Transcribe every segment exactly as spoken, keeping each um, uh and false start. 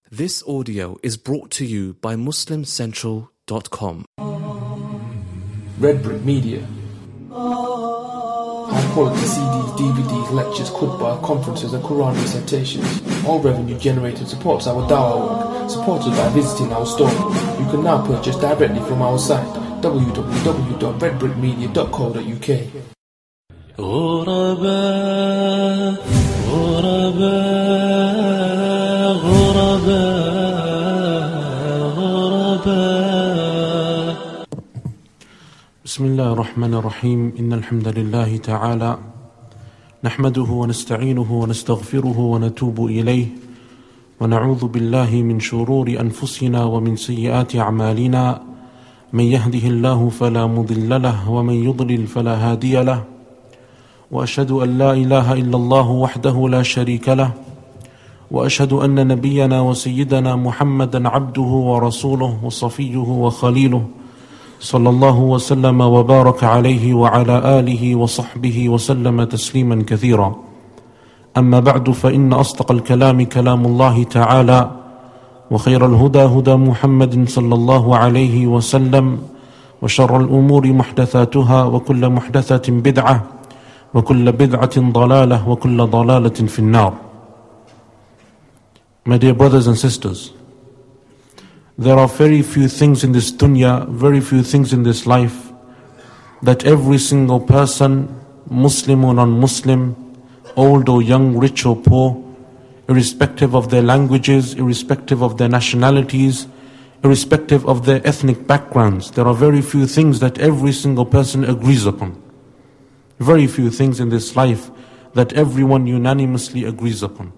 This audio is brought to you by Muslim Central dot com. Red Brick Media. High quality C Ds, D V Ds, lectures, khutbah, conferences and Quran recitations. All revenue generated supports our dawah work, supported by visiting our store. You can now purchase directly from our site w w w dot red brick media dot co dot u k. غرباء غرباء غرباء غرباء بسم الله الرحمن الرحيم إن الحمد لله تعالى نحمده ونستعينه ونستغفره ونتوب إليه ونعوذ بالله من شرور أنفسنا ومن سيئات أعمالنا من يهده الله فلا مضل له ومن يضلل فلا هادي له وأشهد أن لا إله إلا الله وحده لا شريك له وأشهد أن نبينا وسيدنا محمدا عبده ورسوله وصفيه وخليله صلى الله وسلم وبارك عليه وعلى آله وصحبه وسلم تسليما كثيرا. أما بعد فإن أصدق الكلام كلام الله تعالى وخير الهدى هدى محمد صلى الله عليه وسلم وشر الأمور محدثاتها وكل محدثة بدعة وكل بدعة ضلالة وكل ضلالة في النار. My dear brothers and sisters, there are very few things in this dunya, very few things in this life that every single person, Muslim or non-Muslim, old or young, rich or poor, irrespective of their languages, irrespective of their nationalities, irrespective of their ethnic backgrounds, there are very few things that every single person agrees upon. Very few things in this life that everyone unanimously agrees upon.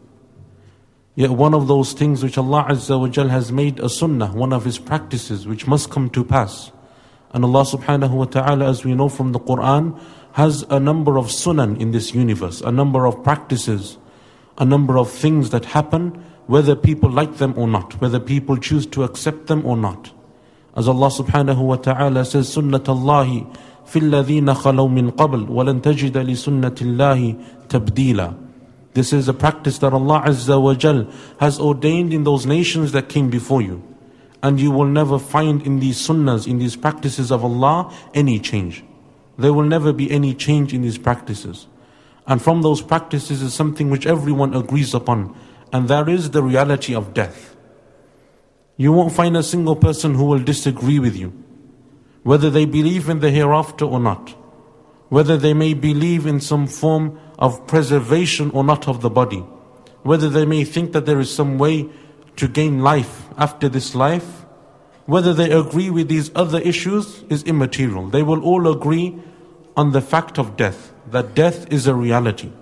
Yet one of those things which Allah Azza wa Jal has made a sunnah, one of His practices which must come to pass. And Allah subhanahu wa ta'ala, as we know from the Quran, has a number of sunan in this universe, a number of practices, a number of things that happen whether people like them or not, whether people choose to accept them or not. As Allah subhanahu wa ta'ala says, Sunnat Allahi في الذين خلوا من قبل ولن تجد لسنة الله تبديلا. This is a practice that Allah Azza wa Jal has ordained in those nations that came before you. And you will never find in these sunnahs, in these practices of Allah, any change. There will never be any change in these practices. And from those practices is something which everyone agrees upon, and that is the reality of death. You won't find a single person who will disagree with you, whether they believe in the hereafter or not, whether they may believe in some form of preservation or not of the body, whether they may think that there is some way to gain life after this life, whether they agree with these other issues is immaterial. They will all agree on the fact of death, that death is a reality.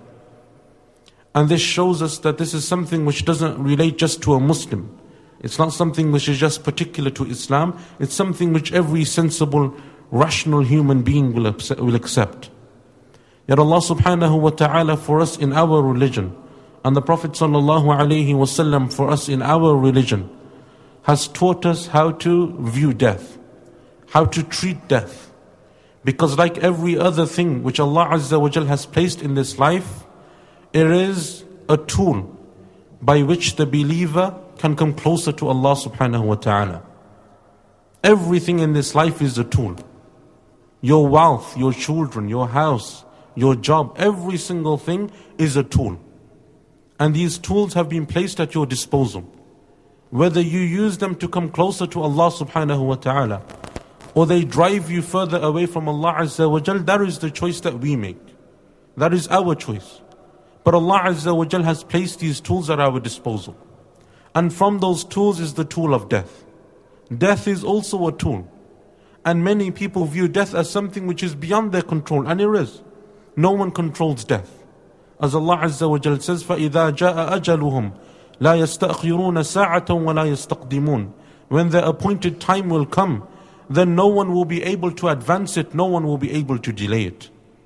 And this shows us that this is something which doesn't relate just to a Muslim. It's not something which is just particular to Islam. It's something which every sensible, rational human being will accept. Yet Allah subhanahu wa ta'ala for us in our religion, and the Prophet sallallahu alayhi wa sallam for us in our religion, has taught us how to view death, how to treat death. Because like every other thing which Allah Azza wa Jal has placed in this life, it is a tool by which the believer can come closer to Allah subhanahu wa ta'ala. Everything in this life is a tool. Your wealth, your children, your house, your job, every single thing is a tool. And these tools have been placed at your disposal. Whether you use them to come closer to Allah subhanahu wa ta'ala, or they drive you further away from Allah Azza wa Jal, that is the choice that we make. That is our choice. But Allah Azza wa Jal has placed these tools at our disposal. And from those tools is the tool of death. Death is also a tool. And many people view death as something which is beyond their control, and it is. No one controls death. As Allah Azza wa Jal says, فَإِذَا جَاءَ أَجَلُهُمْ لَا يَسْتَأْخِرُونَ سَاعَةً وَلَا يَسْتَقْدِمُونَ. When the appointed time will come, then no one will be able to advance it, no one will be able to delay it.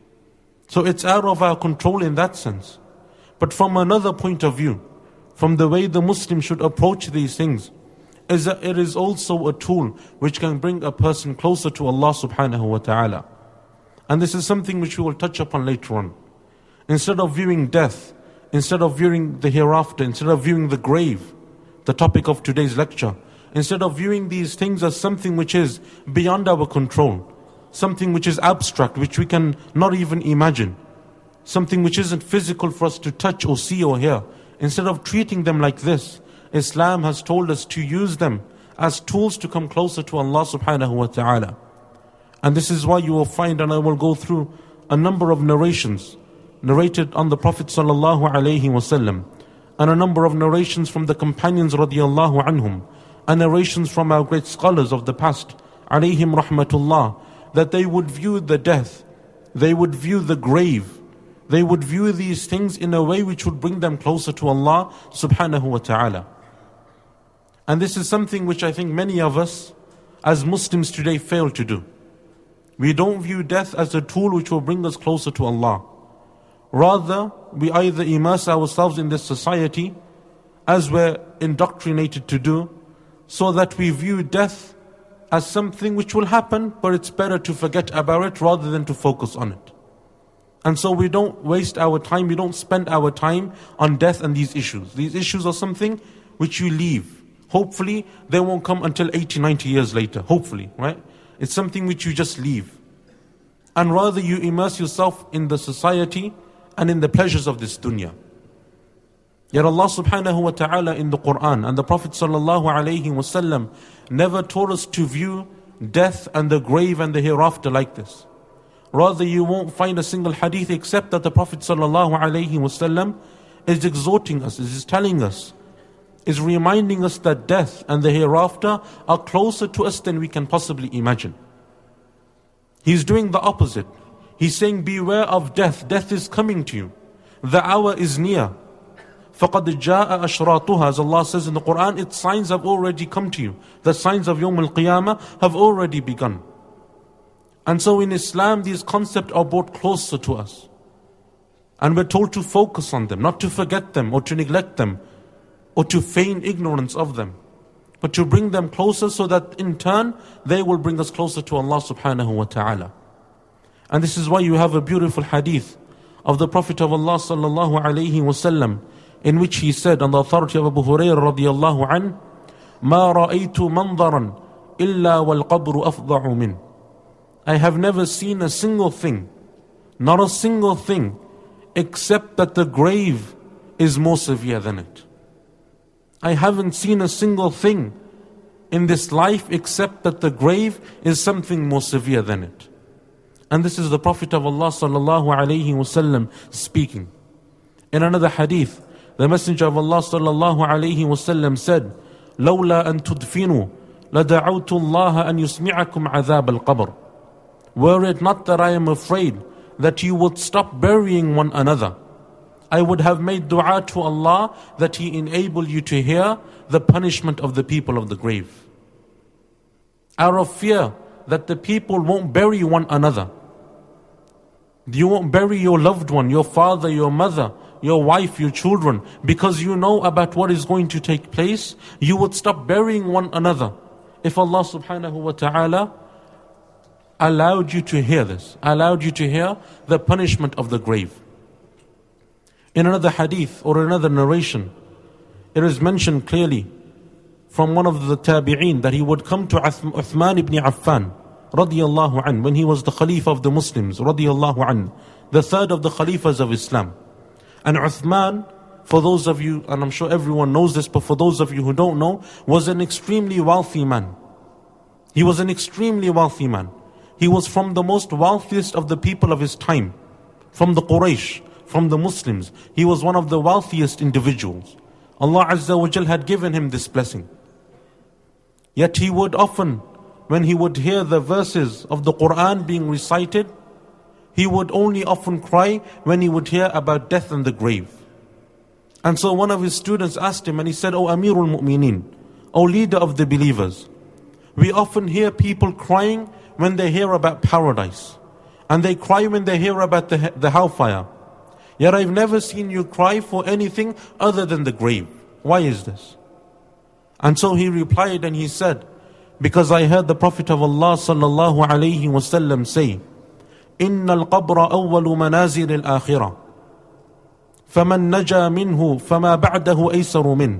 So it's out of our control in that sense. But from another point of view, from the way the Muslim should approach these things, is that it is also a tool which can bring a person closer to Allah subhanahu wa ta'ala. And this is something which we will touch upon later on. Instead of viewing death, instead of viewing the hereafter, instead of viewing the grave, the topic of today's lecture. Instead of viewing these things as something which is beyond our control, something which is abstract, which we can not even imagine, something which isn't physical for us to touch or see or hear. Instead of treating them like this, Islam has told us to use them as tools to come closer to Allah subhanahu wa ta'ala. And this is why you will find, and I will go through a number of narrations narrated on the Prophet sallallahu alaihi wasallam, and a number of narrations from the companions radiyallahu anhum, and narrations from our great scholars of the past, alayhim rahmatullah, that they would view the death, they would view the grave, they would view these things in a way which would bring them closer to Allah subhanahu wa ta'ala. And this is something which I think many of us as Muslims today fail to do. We don't view death as a tool which will bring us closer to Allah. Rather, we either immerse ourselves in this society as we're indoctrinated to do, so that we view death as something which will happen, but it's better to forget about it rather than to focus on it. And so we don't waste our time, we don't spend our time on death and these issues. These issues are something which you leave. Hopefully, they won't come until eighty, ninety years later. Hopefully, right? It's something which you just leave. And rather you immerse yourself in the society and in the pleasures of this dunya. Yet Allah subhanahu wa ta'ala in the Quran and the Prophet sallallahu alayhi wa sallam never taught us to view death and the grave and the hereafter like this. Rather, you won't find a single hadith except that the Prophet sallallahu alayhi wa sallam is exhorting us, is telling us, is reminding us that death and the hereafter are closer to us than we can possibly imagine. He's doing the opposite. He's saying, beware of death. Death is coming to you. The hour is near. فَقَدْ جَاءَ أَشْرَاطُهَا, as Allah says in the Quran, its signs have already come to you. The signs of Yawm al-Qiyamah have already begun. And so in Islam, these concepts are brought closer to us. And we're told to focus on them, not to forget them or to neglect them, or to feign ignorance of them, but to bring them closer so that in turn they will bring us closer to Allah subhanahu wa ta'ala. And this is why you have a beautiful hadith of the Prophet of Allah sallallahu alayhi wa sallam, in which he said, on the authority of Abu Hurairah radiyallahu an, مَا رَأَيْتُ مَنْظَرًا إِلَّا وَالْقَبْرُ أَفْضَعُ مِنْ. I have never seen a single thing, not a single thing, except that the grave is more severe than it. I haven't seen a single thing in this life except that the grave is something more severe than it. And this is the Prophet of Allah sallallahu alayhi wasallam speaking. In another hadith, the Messenger of Allah sallallahu alayhi wasallam said, لولا أن تدفنوا لدعوت الله أن يسمعكم عذاب القبر. Were it not that I am afraid that you would stop burying one another, I would have made dua to Allah that He enable you to hear the punishment of the people of the grave. Out of fear that the people won't bury one another. You won't bury your loved one, your father, your mother, your wife, your children, because you know about what is going to take place. You would stop burying one another if Allah subhanahu wa ta'ala allowed you to hear this, allowed you to hear the punishment of the grave. In another hadith or another narration, it is mentioned clearly from one of the tabi'een that he would come to Uthman ibn Affan radiyallahu an, when he was the Khalifa of the Muslims radiyallahu an, the third of the Khalifas of Islam. And Uthman, for those of you, and I'm sure everyone knows this, but for those of you who don't know, was an extremely wealthy man. He was an extremely wealthy man. He was from the most wealthiest of the people of his time, from the Quraysh, from the Muslims. He was one of the wealthiest individuals. Allah Azza wa Jal had given him this blessing. Yet he would often, when he would hear the verses of the Quran being recited, he would only often cry when he would hear about death and the grave. And so one of his students asked him, and he said, "O Amirul Mu'mineen, O leader of the believers, we often hear people crying when they hear about paradise, and they cry when they hear about the, the hellfire. Yet I've never seen you cry for anything other than the grave. Why is this?" And so he replied and he said, "Because I heard the Prophet of Allah sallallahu alayhi wasallam say, إن القبر أول منازل الآخرة فمن نجا منه فما بعده أيسر منه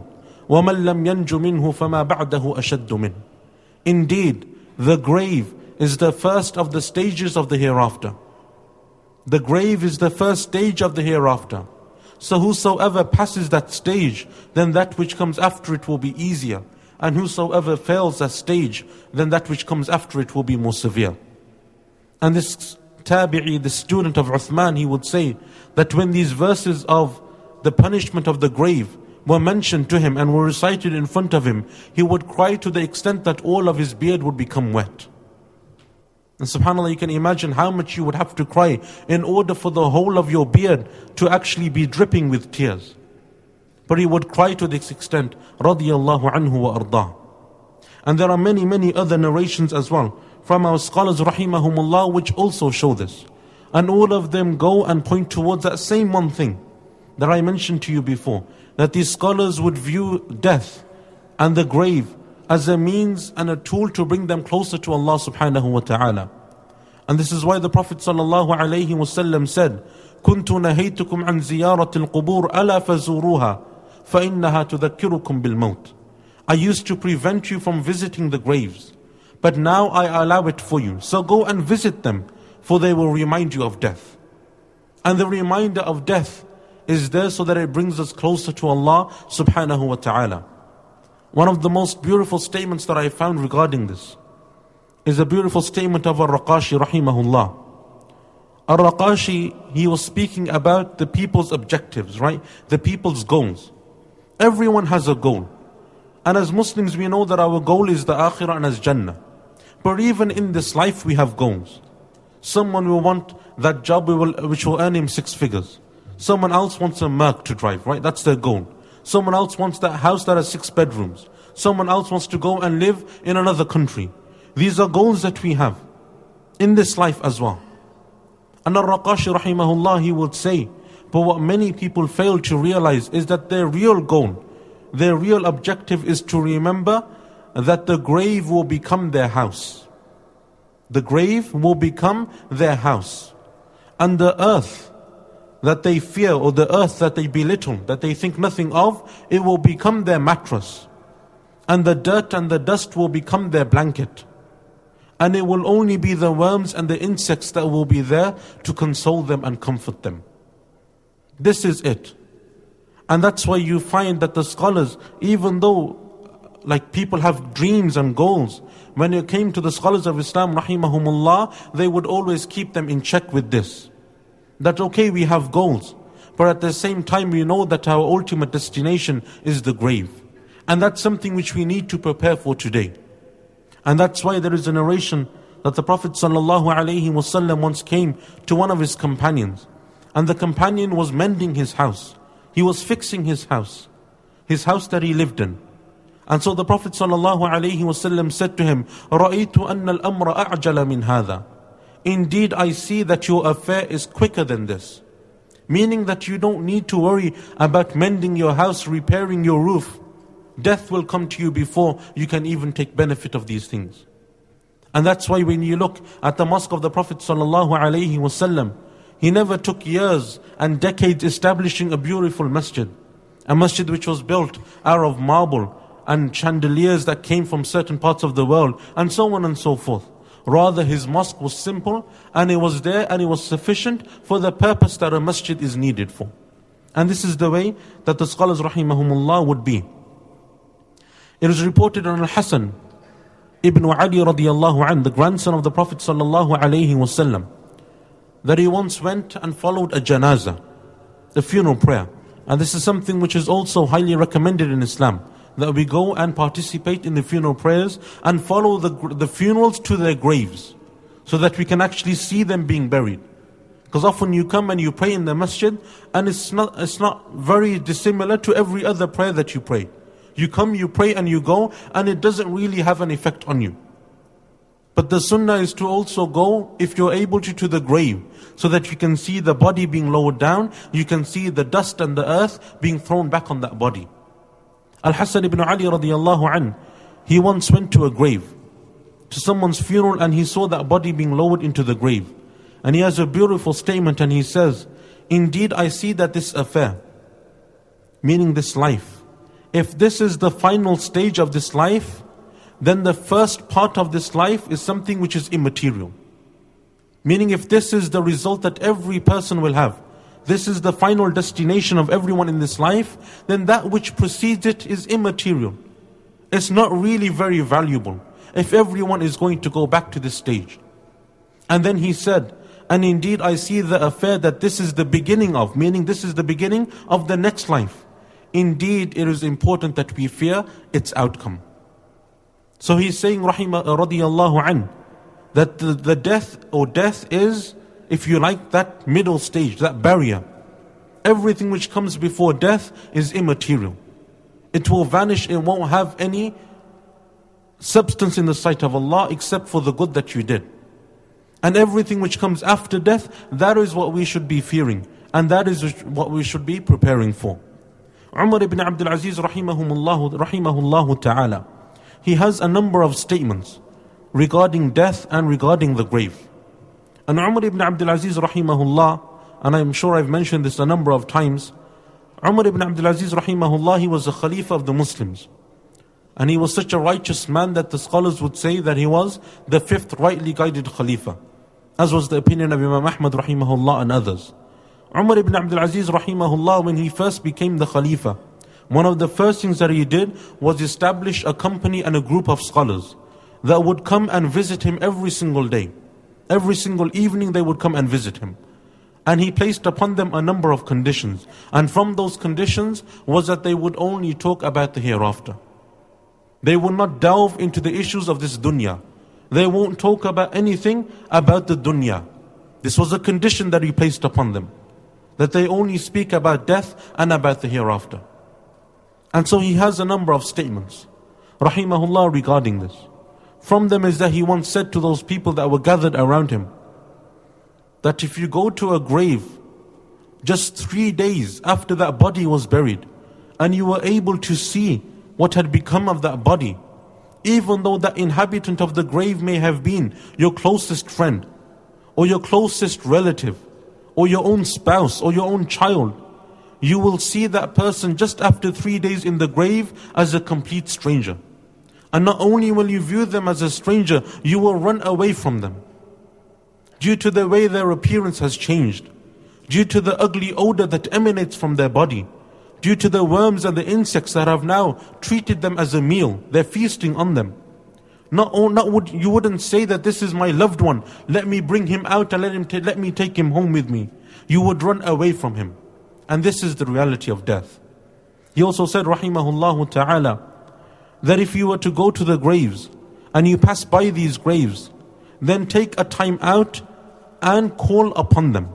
وَمَنْ لَمْ يَنْجُ مِنْهُ فَمَا بَعْدَهُ أَشَدُّ مِنْهُ. Indeed, the grave is the first of the stages of the hereafter. The grave is the first stage of the hereafter. So whosoever passes that stage, then that which comes after it will be easier. And whosoever fails that stage, then that which comes after it will be more severe. And this tabi'i, the student of Uthman, he would say that when these verses of the punishment of the grave were mentioned to him and were recited in front of him, he would cry to the extent that all of his beard would become wet. And subhanAllah, you can imagine how much you would have to cry in order for the whole of your beard to actually be dripping with tears. But he would cry to this extent, radiyallahu anhu wa ardah. And there are many, many other narrations as well from our scholars, rahimahumullah, which also show this. And all of them go and point towards that same one thing that I mentioned to you before, that these scholars would view death and the grave as a means and a tool to bring them closer to Allah subhanahu wa ta'ala. And this is why the Prophet sallallahu alayhi wa sallam said, كُنْتُ نَهَيْتُكُمْ عَنْ زِيَارَةِ الْقُبُورِ أَلَا فَزُورُوهَا فَإِنَّهَا تُذَكِّرُكُمْ بِالْمَوْتِ. I used to prevent you from visiting the graves, but now I allow it for you. So go and visit them, for they will remind you of death. And the reminder of death is there so that it brings us closer to Allah subhanahu wa ta'ala. One of the most beautiful statements that I found regarding this is a beautiful statement of Ar-Raqashi rahimahullah. Ar-Raqashi, he was speaking about the people's objectives, right? The people's goals. Everyone has a goal. And as Muslims, we know that our goal is the Akhirah and as Jannah. But even in this life, we have goals. Someone will want that job which will earn him six figures. Someone else wants a Merc to drive, right? That's their goal. Someone else wants that house that has six bedrooms. Someone else wants to go and live in another country. These are goals that we have in this life as well. And Ar-Raqashi rahimahullah, he would say, but what many people fail to realize is that their real goal, their real objective is to remember that the grave will become their house. The grave will become their house. And the earth that they fear, or the earth that they belittle, that they think nothing of, it will become their mattress. And the dirt and the dust will become their blanket. And it will only be the worms and the insects that will be there to console them and comfort them. This is it. And that's why you find that the scholars, even though like people have dreams and goals, when it came to the scholars of Islam, rahimahumullah, they would always keep them in check with this. That okay, we have goals, but at the same time we know that our ultimate destination is the grave. And that's something which we need to prepare for today. And that's why there is a narration that the Prophet sallallahu alaihi wasallam once came to one of his companions. And the companion was mending his house. He was fixing his house. His house that he lived in. And so the Prophet sallallahu alaihi wasallam said to him, رَأَيْتُ أَنَّ الْأَمْرَ أَعْجَلَ مِنْ هَذَا. Indeed, I see that your affair is quicker than this. Meaning that you don't need to worry about mending your house, repairing your roof. Death will come to you before you can even take benefit of these things. And that's why when you look at the mosque of the Prophet sallallahu alaihi wasallam, he never took years and decades establishing a beautiful masjid. A masjid which was built out of marble and chandeliers that came from certain parts of the world, and so on and so forth. Rather, his mosque was simple, and it was there, and it was sufficient for the purpose that a masjid is needed for. And this is the way that the scholars rahimahumullah would be. It is reported on Al-Hasan ibn Ali radiyallahu anh, the grandson of the Prophet sallallahu alaihi wasallam, that he once went and followed a janazah, the funeral prayer. And this is something which is also highly recommended in Islam, that we go and participate in the funeral prayers and follow the, the funerals to their graves, so that we can actually see them being buried. Because often you come and you pray in the masjid, and it's not, it's not very dissimilar to every other prayer that you pray. You come, you pray, and you go, and it doesn't really have an effect on you. But the sunnah is to also go, if you're able to, to the grave, so that you can see the body being lowered down, you can see the dust and the earth being thrown back on that body. Al-Hasan ibn Ali radiyallahu anh, he once went to a grave, to someone's funeral, and he saw that body being lowered into the grave. And he has a beautiful statement, and he says, indeed I see that this affair, meaning this life, if this is the final stage of this life, then the first part of this life is something which is immaterial. Meaning if this is the result that every person will have, this is the final destination of everyone in this life, then that which precedes it is immaterial. It's not really very valuable if everyone is going to go back to this stage. And then he said, and indeed I see the affair that this is the beginning of, meaning this is the beginning of the next life. Indeed, it is important that we fear its outcome. So he's saying, rahimah radiyallahu an, that the, the death or death is, if you like, that middle stage, that barrier. Everything which comes before death is immaterial. It will vanish, it won't have any substance in the sight of Allah except for the good that you did. And everything which comes after death, that is what we should be fearing. And that is what we should be preparing for. Umar ibn Abdul Aziz rahimahullah, rahimahullah ta'ala, he has a number of statements regarding death and regarding the grave. And Umar ibn Abdul Aziz rahimahullah, and I'm sure I've mentioned this a number of times, Umar ibn Abdul Aziz rahimahullah, he was a Khalifa of the Muslims. And he was such a righteous man that the scholars would say that he was the fifth rightly guided Khalifa, as was the opinion of Imam Ahmad rahimahullah and others. Umar ibn Abdul Aziz rahimahullah, when he first became the Khalifa, one of the first things that he did was establish a company and a group of scholars that would come and visit him every single day. Every single evening they would come and visit him. And he placed upon them a number of conditions. And from those conditions was that they would only talk about the hereafter. They will not delve into the issues of this dunya. They won't talk about anything about the dunya. This was a condition that he placed upon them, that they only speak about death and about the hereafter. And so he has a number of statements, rahimahullah, regarding this. From them is that he once said to those people that were gathered around him, that if you go to a grave just three days after that body was buried, and you were able to see what had become of that body, even though that inhabitant of the grave may have been your closest friend, or your closest relative, or your own spouse, or your own child, you will see that person just after three days in the grave as a complete stranger. And not only will you view them as a stranger, you will run away from them, due to the way their appearance has changed, due to the ugly odor that emanates from their body, due to the worms and the insects that have now treated them as a meal. They're feasting on them. Not, not would, you wouldn't say that this is my loved one, let me bring him out and let, him ta- let me take him home with me. You would run away from him. And this is the reality of death. He also said, rahimahullah ta'ala, that if you were to go to the graves and you pass by these graves, then take a time out and call upon them.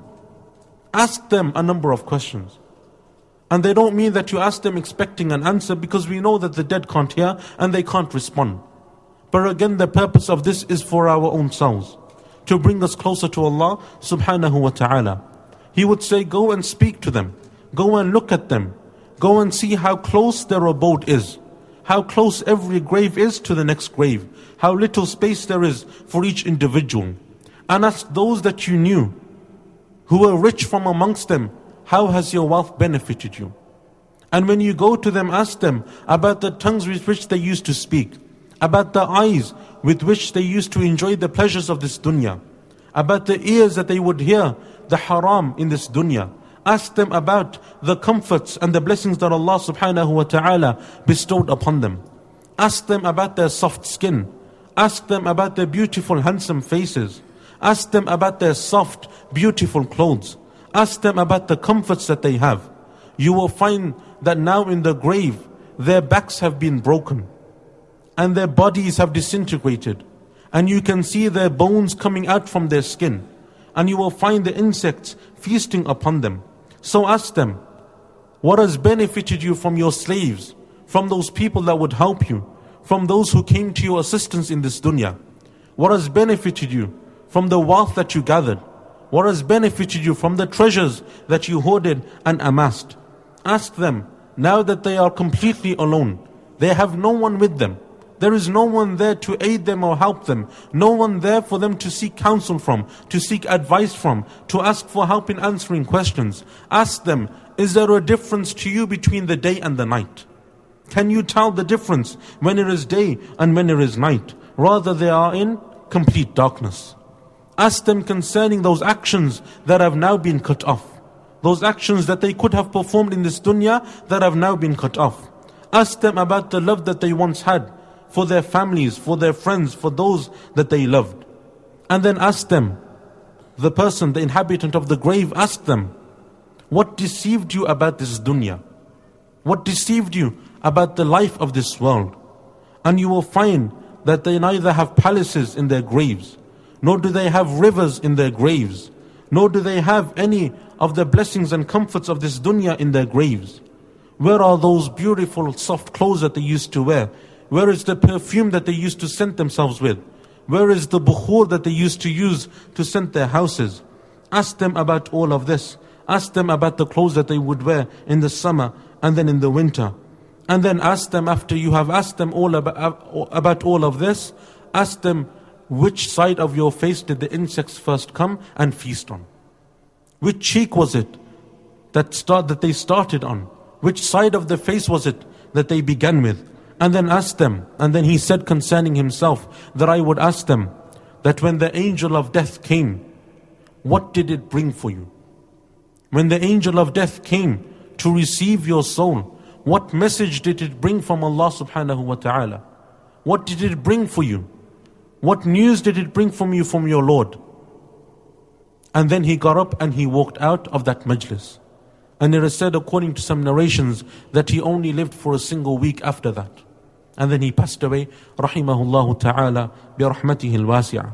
Ask them a number of questions. And they don't mean that you ask them expecting an answer, because we know that the dead can't hear and they can't respond. But again, the purpose of this is for our own souls, to bring us closer to Allah subhanahu wa ta'ala. He would say, go and speak to them. Go and look at them. Go and see how close their abode is. How close every grave is to the next grave. How little space there is for each individual. And ask those that you knew, who were rich from amongst them, how has your wealth benefited you? And when you go to them, ask them about the tongues with which they used to speak, about the eyes with which they used to enjoy the pleasures of this dunya, about the ears that they would hear the haram in this dunya. Ask them about the comforts and the blessings that Allah subhanahu wa ta'ala bestowed upon them. Ask them about their soft skin. Ask them about their beautiful, handsome faces. Ask them about their soft, beautiful clothes. Ask them about the comforts that they have. You will find that now in the grave, their backs have been broken and their bodies have disintegrated, and you can see their bones coming out from their skin, and you will find the insects feasting upon them. So ask them, what has benefited you from your slaves, from those people that would help you, from those who came to your assistance in this dunya? What has benefited you from the wealth that you gathered? What has benefited you from the treasures that you hoarded and amassed? Ask them, now that they are completely alone, they have no one with them, there is no one there to aid them or help them, no one there for them to seek counsel from, to seek advice from, to ask for help in answering questions. Ask them, is there a difference to you between the day and the night? Can you tell the difference when it is day and when it is night? Rather, they are in complete darkness. Ask them concerning those actions that have now been cut off. Those actions that they could have performed in this dunya that have now been cut off. Ask them about the love that they once had for their families, for their friends, for those that they loved. And then ask them, the person, the inhabitant of the grave, ask them, what deceived you about this dunya? What deceived you about the life of this world? And you will find that they neither have palaces in their graves, nor do they have rivers in their graves, nor do they have any of the blessings and comforts of this dunya in their graves. Where are those beautiful soft clothes that they used to wear? Where is the perfume that they used to scent themselves with? Where is the bukhur that they used to use to scent their houses? Ask them about all of this. Ask them about the clothes that they would wear in the summer and then in the winter. And then ask them, after you have asked them all about, about all of this, ask them, which side of your face did the insects first come and feast on? Which cheek was it that start that they started on? Which side of the face was it that they began with? And then ask them, and then he said concerning himself, that I would ask them, that when the angel of death came, what did it bring for you? When the angel of death came to receive your soul, what message did it bring from Allah subhanahu wa ta'ala? What did it bring for you? What news did it bring from you from your Lord? And then he got up and he walked out of that majlis. And it is said, according to some narrations, that he only lived for a single week after that. And then he passed away, rahimahullah ta'ala, bi rahmatihi al-wasi'ah.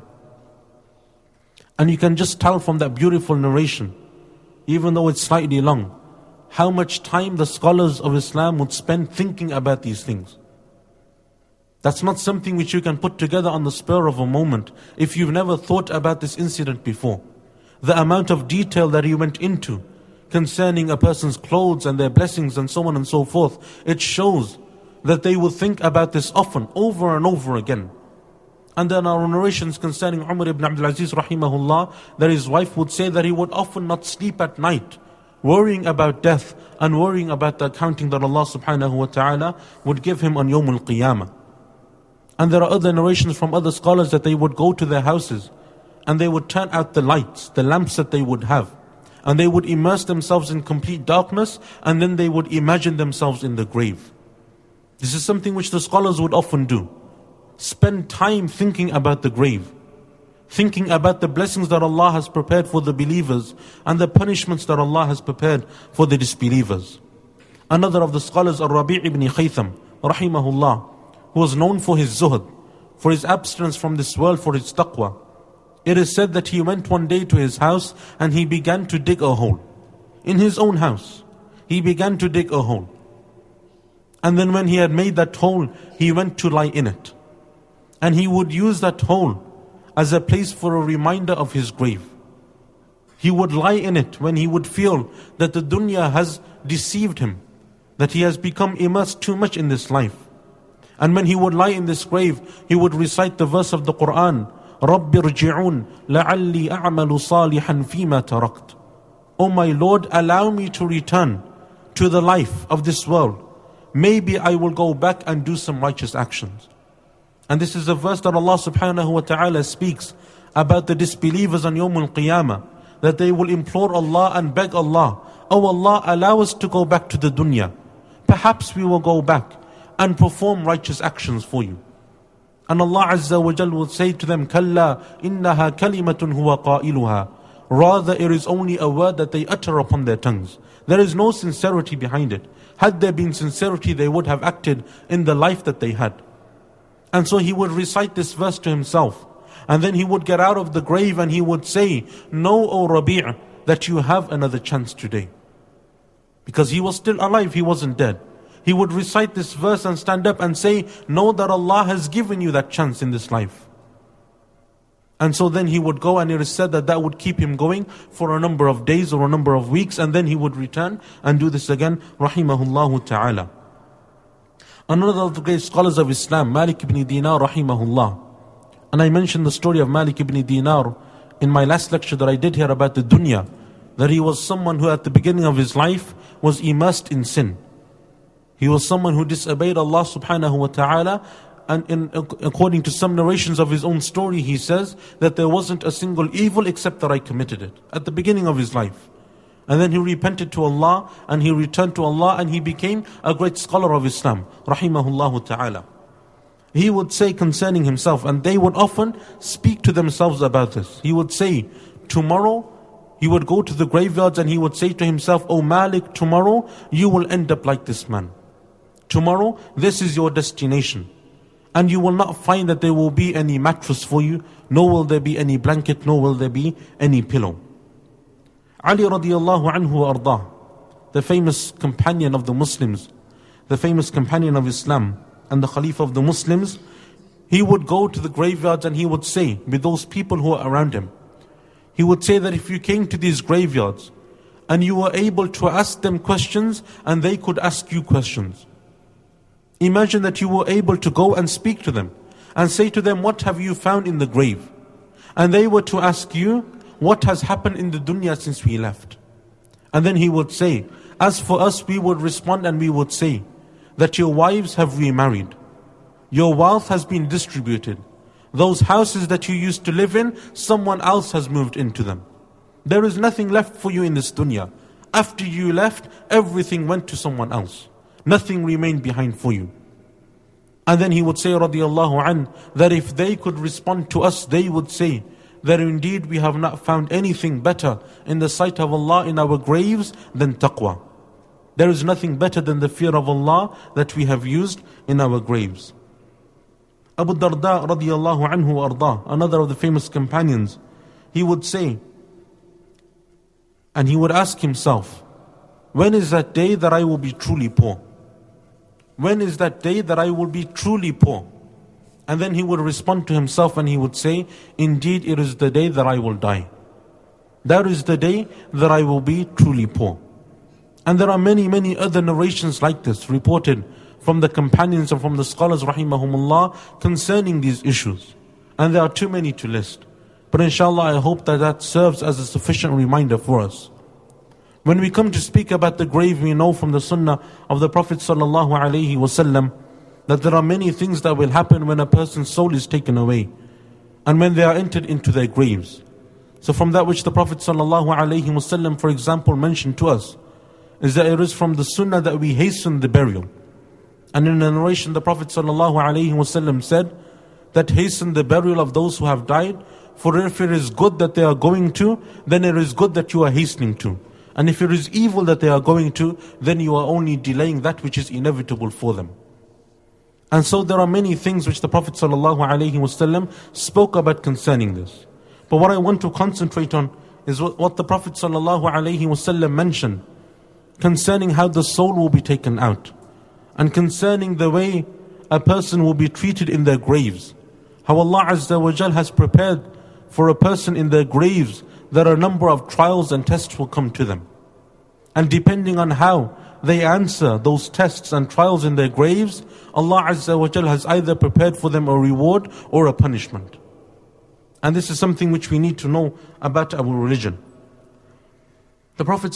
And you can just tell from that beautiful narration, even though it's slightly long, how much time the scholars of Islam would spend thinking about these things. That's not something which you can put together on the spur of a moment if you've never thought about this incident before. The amount of detail that he went into concerning a person's clothes and their blessings and so on and so forth, it shows that they will think about this often, over and over again. And then our narrations concerning Umar ibn Abdul Aziz rahimahullah, that his wife would say that he would often not sleep at night, worrying about death and worrying about the accounting that Allah subhanahu wa ta'ala would give him on Yawm al-Qiyamah. And there are other narrations from other scholars that they would go to their houses and they would turn out the lights, the lamps that they would have, and they would immerse themselves in complete darkness, and then they would imagine themselves in the grave. This is something which the scholars would often do. Spend time thinking about the grave, thinking about the blessings that Allah has prepared for the believers and the punishments that Allah has prepared for the disbelievers. Another of the scholars, Ar-Rabi' ibn Khaytham, rahimahullah, who was known for his zuhd, for his abstinence from this world, for his taqwa. It is said that he went one day to his house and he began to dig a hole. In his own house, he began to dig a hole. And then when he had made that hole, he went to lie in it. And he would use that hole as a place for a reminder of his grave. He would lie in it when he would feel that the dunya has deceived him, that he has become immersed too much in this life. And when he would lie in this grave, he would recite the verse of the Quran, رَبِّ ارْجِعُونَ لَعَلِّي أَعْمَلُ صَالِحًا فِيمَا تَرَكْتُ. O my Lord, allow me to return to the life of this world. Maybe I will go back and do some righteous actions. And this is a verse that Allah subhanahu wa ta'ala speaks about the disbelievers on Yawm al-Qiyamah, that they will implore Allah and beg Allah, oh Allah, allow us to go back to the dunya. Perhaps we will go back and perform righteous actions for you. And Allah Azza wa Jal will say to them, Kalla innaha kalimatun huwa qailuha. Rather, it is only a word that they utter upon their tongues. There is no sincerity behind it. Had there been sincerity, they would have acted in the life that they had. And so he would recite this verse to himself. And then he would get out of the grave and he would say, know, O Rabi', that you have another chance today. Because he was still alive, he wasn't dead. He would recite this verse and stand up and say, know that Allah has given you that chance in this life. And so then he would go, and it is said that that would keep him going for a number of days or a number of weeks, and then he would return and do this again, rahimahullah ta'ala. Another of the great scholars of Islam, Malik ibn Dinar, rahimahullah. And I mentioned the story of Malik ibn Dinar in my last lecture that I did here about the dunya, that he was someone who at the beginning of his life was immersed in sin. He was someone who disobeyed Allah subhanahu wa ta'ala, and in, according to some narrations of his own story, he says that there wasn't a single evil except that I committed it at the beginning of his life. And then he repented to Allah and he returned to Allah and he became a great scholar of Islam, rahimahullah ta'ala. He would say concerning himself, and they would often speak to themselves about this. He would say, tomorrow, he would go to the graveyards and he would say to himself, "Oh Malik, tomorrow you will end up like this man. Tomorrow, this is your destination. And you will not find that there will be any mattress for you, nor will there be any blanket, nor will there be any pillow." Ali radiallahu anhu ardah, the famous companion of the Muslims, the famous companion of Islam, and the Khalifa of the Muslims, he would go to the graveyards and he would say, with those people who are around him, he would say that if you came to these graveyards and you were able to ask them questions and they could ask you questions. Imagine that you were able to go and speak to them and say to them, "What have you found in the grave?" And they were to ask you, "What has happened in the dunya since we left?" And then he would say, "As for us, we would respond and we would say that your wives have remarried, your wealth has been distributed, those houses that you used to live in, someone else has moved into them. There is nothing left for you in this dunya. After you left, everything went to someone else. Nothing remained behind for you." And then he would say, radiallahu anh, that if they could respond to us, they would say that indeed we have not found anything better in the sight of Allah in our graves than taqwa. There is nothing better than the fear of Allah that we have used in our graves. Abu Darda radiallahu anhu arda, another of the famous companions, he would say, and he would ask himself, "When is that day that I will be truly poor? When is that day that I will be truly poor?" And then he would respond to himself and he would say, "Indeed, it is the day that I will die. That is the day that I will be truly poor." And there are many, many other narrations like this reported from the companions and from the scholars rahimahumullah concerning these issues. And there are too many to list. But inshallah, I hope that that serves as a sufficient reminder for us. When we come to speak about the grave, we know from the sunnah of the Prophet sallallahu alaihi wasallam that there are many things that will happen when a person's soul is taken away and when they are entered into their graves. So from that which the Prophet sallallahu alaihi wasallam, for example, mentioned to us, is that it is from the sunnah that we hasten the burial. And in a narration, the Prophet sallallahu alaihi wasallam said that hasten the burial of those who have died, for if it is good that they are going to, then it is good that you are hastening to. And if it is evil that they are going to, then you are only delaying that which is inevitable for them. And so there are many things which the Prophet ﷺ spoke about concerning this. But what I want to concentrate on is what, what the Prophet ﷺ mentioned concerning how the soul will be taken out, and concerning the way a person will be treated in their graves. How Allah Azza wa Jal has prepared for a person in their graves that a number of trials and tests will come to them. And depending on how they answer those tests and trials in their graves, Allah Azza wa Jal has either prepared for them a reward or a punishment. And this is something which we need to know about our religion. The Prophet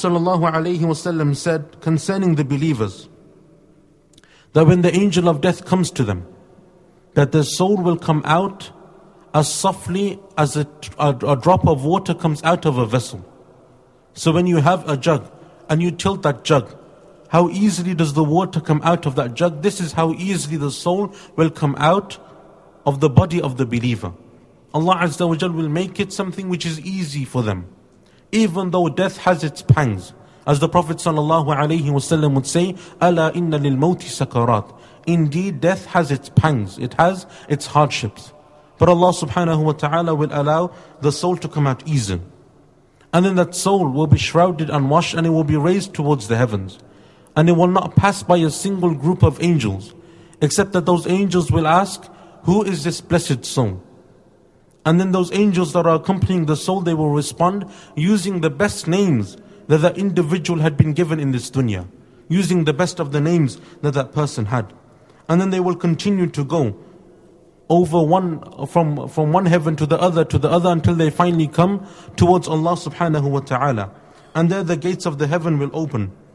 ﷺ said concerning the believers that when the angel of death comes to them, that their soul will come out as softly as a, a, a drop of water comes out of a vessel. So when you have a jug and you tilt that jug, how easily does the water come out of that jug? This is how easily the soul will come out of the body of the believer. Allah Azza wa Jal will make it something which is easy for them, even though death has its pangs. As the Prophet ﷺ would say, "Ala inna lil mawti sakarat." Indeed, death has its pangs, it has its hardships. But Allah subhanahu wa ta'ala will allow the soul to come out easy. And then that soul will be shrouded and washed, and it will be raised towards the heavens. And it will not pass by a single group of angels, except that those angels will ask, "Who is this blessed soul?" And then those angels that are accompanying the soul, they will respond using the best names that that individual had been given in this dunya, using the best of the names that that person had. And then they will continue to go over one, from, from one heaven to the other, to the other, until they finally come towards Allah subhanahu wa ta'ala. And there the gates of the heaven will open.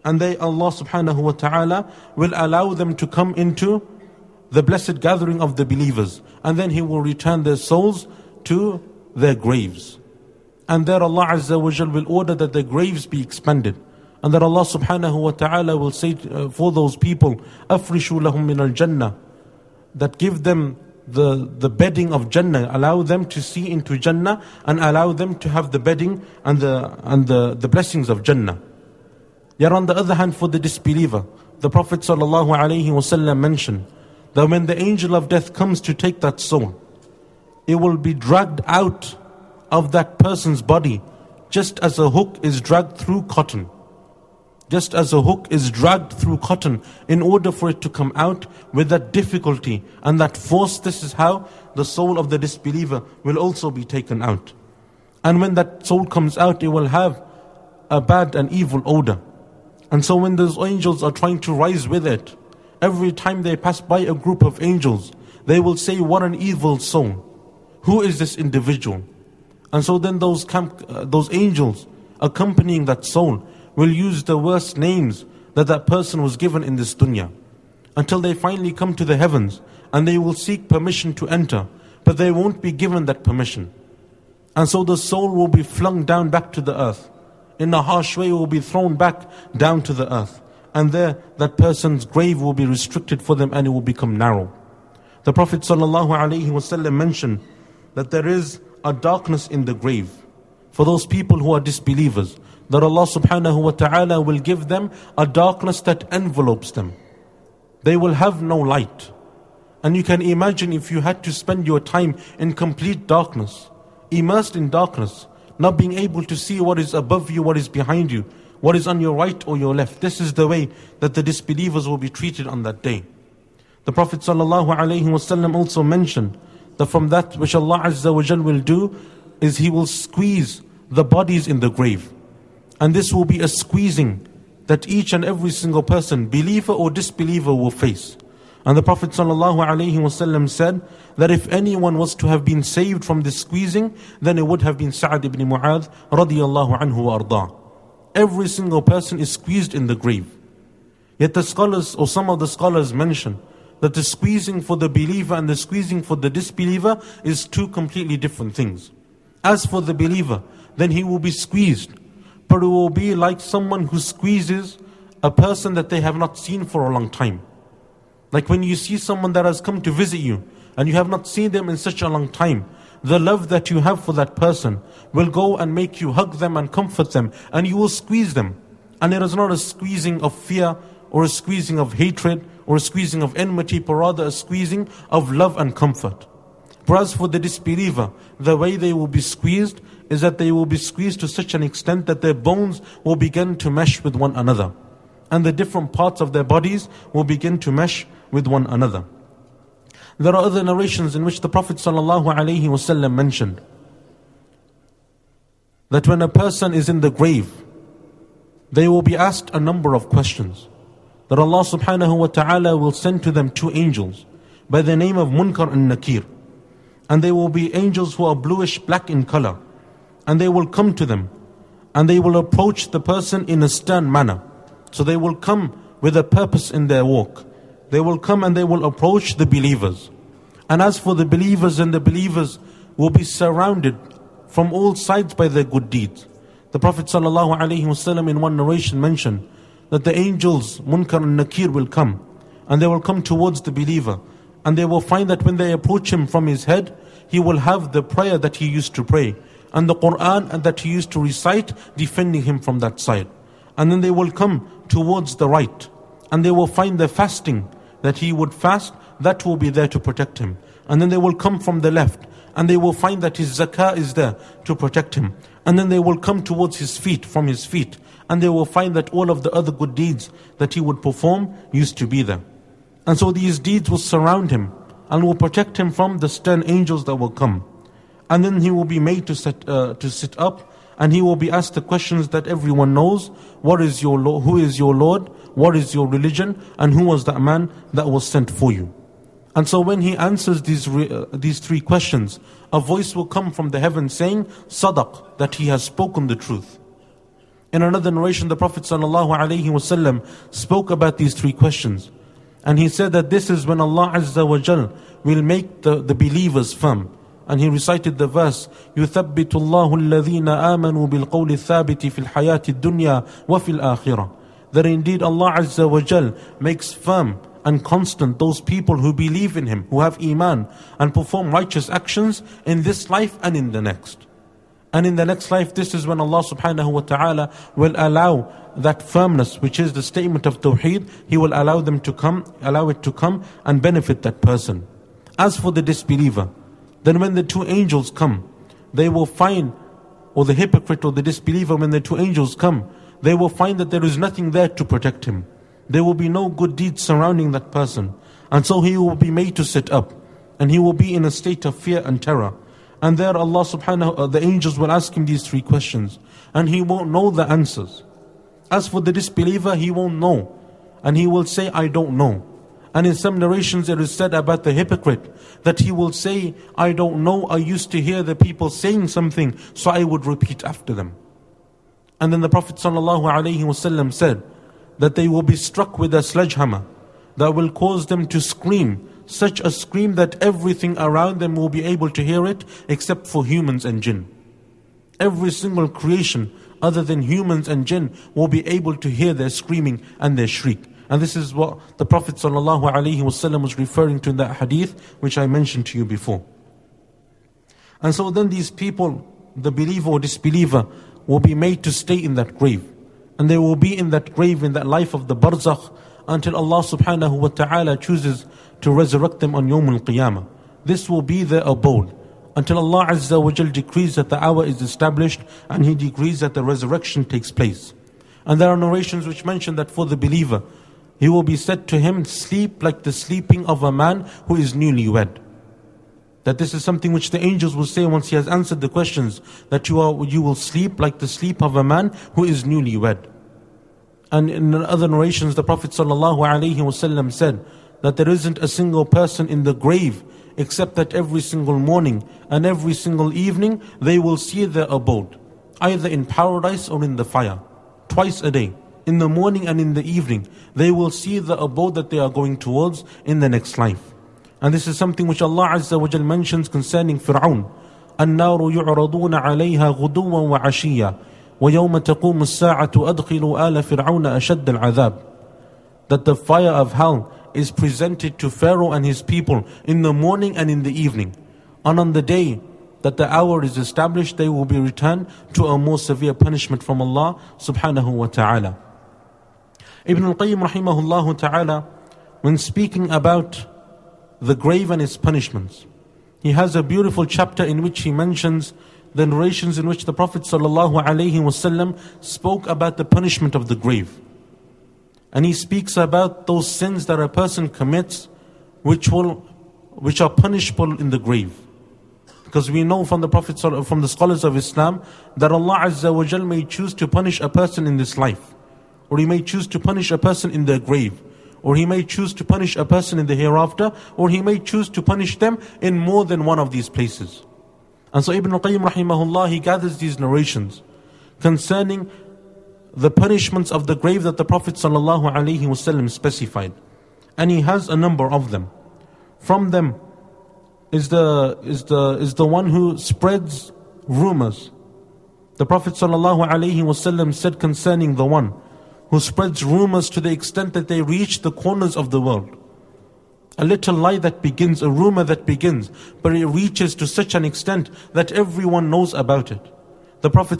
And they, Allah subhanahu wa ta'ala, will allow them to come into the blessed gathering of the believers. And then He will return their souls to their graves. And there Allah Azza wa Jal will order that their graves be expanded. And that Allah subhanahu wa ta'ala will say uh, for those people, أَفْرِشُوا لَهُم مِّنَ الْجَنَّةِ, that give them the, the bedding of Jannah, allow them to see into Jannah, and allow them to have the bedding and the and the, the blessings of Jannah. Yet on the other hand, for the disbeliever, the Prophet sallallahu alaihi wasallam mentioned that when the angel of death comes to take that soul, it will be dragged out of that person's body just as a hook is dragged through cotton. Just as a hook is dragged through cotton in order for it to come out with that difficulty and that force, this is how the soul of the disbeliever will also be taken out. And when that soul comes out, it will have a bad and evil odor. And so when those angels are trying to rise with it, every time they pass by a group of angels, they will say, what an evil soul. Who is this individual? And so then those camp, uh, those angels accompanying that soul will use the worst names that that person was given in this dunya, until they finally come to the heavens and they will seek permission to enter, but they won't be given that permission. And so the soul will be flung down back to the earth. In a harsh way, will be thrown back down to the earth. And there, that person's grave will be restricted for them and it will become narrow. The Prophet ﷺ mentioned that there is a darkness in the grave for those people who are disbelievers, that Allah subhanahu wa ta'ala will give them a darkness that envelopes them. They will have no light. And you can imagine if you had to spend your time in complete darkness, immersed in darkness, not being able to see what is above you, what is behind you, what is on your right or your left. This is the way that the disbelievers will be treated on that day. The Prophet sallallahu alaihi wasallam also mentioned that from that which Allah Azza wa Jal will do is He will squeeze the bodies in the grave. And this will be a squeezing that each and every single person, believer or disbeliever, will face. And the Prophet ﷺ said that if anyone was to have been saved from this squeezing, then it would have been Sa'ad ibn Mu'adh radiyallahu anhu wa arda. Every single person is squeezed in the grave. Yet the scholars, or some of the scholars, mention that the squeezing for the believer and the squeezing for the disbeliever is two completely different things. As for the believer, then he will be squeezed, but it will be like someone who squeezes a person that they have not seen for a long time. Like when you see someone that has come to visit you and you have not seen them in such a long time, the love that you have for that person will go and make you hug them and comfort them, and you will squeeze them. And it is not a squeezing of fear or a squeezing of hatred or a squeezing of enmity, but rather a squeezing of love and comfort. Whereas for the disbeliever, the way they will be squeezed is that they will be squeezed to such an extent that their bones will begin to mesh with one another. And the different parts of their bodies will begin to mesh with one another. There are other narrations in which the Prophet ﷺ mentioned that when a person is in the grave, they will be asked a number of questions. That Allah subhanahu wa ta'ala will send to them two angels by the name of Munkar and Nakir. And they will be angels who are bluish black in color. And they will come to them and they will approach the person in a stern manner. So they will come with a purpose in their walk. They will come and they will approach the believers. And as for the believers, and the believers will be surrounded from all sides by their good deeds. The Prophet ﷺ in one narration mentioned that the angels, Munkar and Nakir, will come. And they will come towards the believer. And they will find that when they approach him from his head, he will have the prayer that he used to pray, and the Quran that he used to recite, defending him from that side. And then they will come towards the right, and they will find the fasting that he would fast, that will be there to protect him. And then they will come from the left, and they will find that his zakah is there to protect him. And then they will come towards his feet, from his feet, and they will find that all of the other good deeds that he would perform used to be there. And so these deeds will surround him and will protect him from the stern angels that will come. And then he will be made to sit, uh, to sit up, and he will be asked the questions that everyone knows. What is your Lord? Who is your Lord? What is your religion? And who was that man that was sent for you? And so when he answers these re, uh, these three questions, a voice will come from the heavens saying, Sadaq, that he has spoken the truth. In another narration, the Prophet ﷺ spoke about these three questions. And he said that this is when Allah Azza wa Jal will make the, the believers firm. And he recited the verse, يُثَبِّتُ اللَّهُ الَّذِينَ آمَنُوا بِالْقَوْلِ الثَّابِتِ فِي الْحَيَاةِ الدُّنْيَا وَفِي الْآخِرَةِ. That indeed Allah Azza wa Jal makes firm and constant those people who believe in Him, who have Iman, and perform righteous actions in this life and in the next. And in the next life, this is when Allah subhanahu wa ta'ala will allow that firmness, which is the statement of Tawheed, He will allow them to come, allow it to come and benefit that person. As for the disbeliever, then when the two angels come, they will find, or the hypocrite or the disbeliever, when the two angels come, they will find that there is nothing there to protect him. There will be no good deeds surrounding that person. And so he will be made to sit up, and he will be in a state of fear and terror. And there Allah subhanahu, uh, the angels will ask him these three questions, and he won't know the answers. As for the disbeliever, he won't know, and he will say, I don't know. And in some narrations it is said about the hypocrite, that he will say, I don't know, I used to hear the people saying something, so I would repeat after them. And then the Prophet ﷺ said, that they will be struck with a sledgehammer, that will cause them to scream, such a scream that everything around them will be able to hear it, except for humans and jinn. Every single creation other than humans and jinn will be able to hear their screaming and their shriek. And this is what the Prophet ﷺ was referring to in that hadith, which I mentioned to you before. And so then these people, the believer or disbeliever, will be made to stay in that grave. And they will be in that grave, in that life of the barzakh, until Allah subhanahu wa ta'ala chooses to resurrect them on Yawm al-Qiyamah. This will be their abode, until Allah Azza wa Jal decrees that the hour is established, and He decrees that the resurrection takes place. And there are narrations which mention that for the believer, he will be said to him, sleep like the sleeping of a man who is newlywed. That this is something which the angels will say once he has answered the questions, that you are you will sleep like the sleep of a man who is newlywed. And in other narrations, the Prophet ﷺ said that there isn't a single person in the grave except that every single morning and every single evening they will see their abode, either in paradise or in the fire, twice a day. In the morning and in the evening, they will see the abode that they are going towards in the next life. And this is something which Allah Azza wa Jal mentions concerning Fir'aun. النار يعرضون عليها غدوا وعشيا ويوم تقوم الساعة أدخلوا آل فرعون أشد العذاب. That the fire of hell is presented to Pharaoh and his people in the morning and in the evening. And on the day that the hour is established, they will be returned to a more severe punishment from Allah subhanahu wa ta'ala. Ibn al-Qayyim rahimahullah ta'ala, when speaking about the grave and its punishments, he has a beautiful chapter in which he mentions the narrations in which the Prophet sallallahu alaihi wasallam spoke about the punishment of the grave. And he speaks about those sins that a person commits which will, which are punishable in the grave. Because we know from the Prophet, from the scholars of Islam, that Allah Azza wa Jal may choose to punish a person in this life, or He may choose to punish a person in their grave, or He may choose to punish a person in the hereafter, or He may choose to punish them in more than one of these places. And so Ibn al-Qayyim rahimahullah, he gathers these narrations concerning the punishments of the grave that the Prophet sallallahu alaihi wasallam specified. And he has a number of them. From them is the, is the, is the one who spreads rumors. The Prophet sallallahu alaihi wasallam said concerning the one who spreads rumors to the extent that they reach the corners of the world. A little lie that begins, a rumor that begins, but it reaches to such an extent that everyone knows about it. The Prophet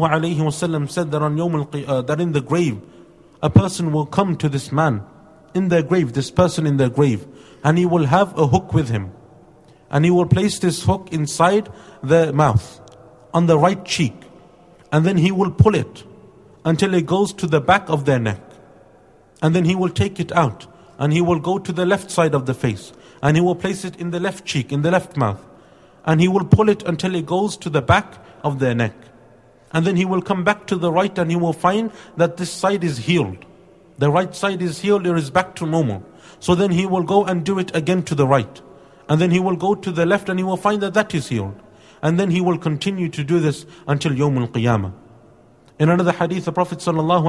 ﷺ said that on Yawm al-Qiyamah, that in the grave, a person will come to this man, in their grave, this person in their grave, and he will have a hook with him. And he will place this hook inside their mouth, on the right cheek, and then he will pull it until it goes to the back of their neck. And then he will take it out, and he will go to the left side of the face, and he will place it in the left cheek, in the left mouth, and he will pull it until it goes to the back of their neck. And then he will come back to the right, and he will find that this side is healed. The right side is healed, it is back to normal. So then he will go and do it again to the right. And then he will go to the left, and he will find that that is healed. And then he will continue to do this until Yawm al-Qiyamah. In another hadith, the Prophet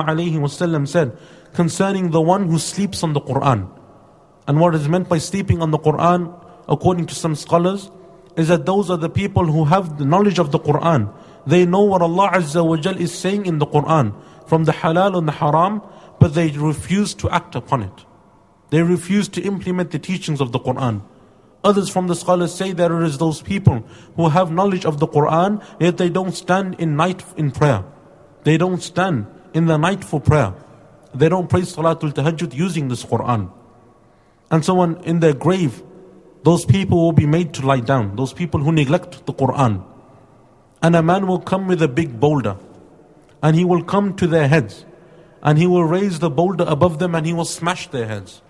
ﷺ said concerning the one who sleeps on the Quran. And what is meant by sleeping on the Quran, according to some scholars, is that those are the people who have the knowledge of the Quran. They know what Allah Azza wa Jal is saying in the Quran, from the halal and the haram, but they refuse to act upon it. They refuse to implement the teachings of the Quran. Others from the scholars say that it is those people who have knowledge of the Quran, yet they don't stand in night in prayer. They don't stand in the night for prayer. They don't pray Salatul Tahajjud using this Quran. And so on, in their grave, those people will be made to lie down. Those people who neglect the Quran. And a man will come with a big boulder, and he will come to their heads, and he will raise the boulder above them, and he will smash their heads.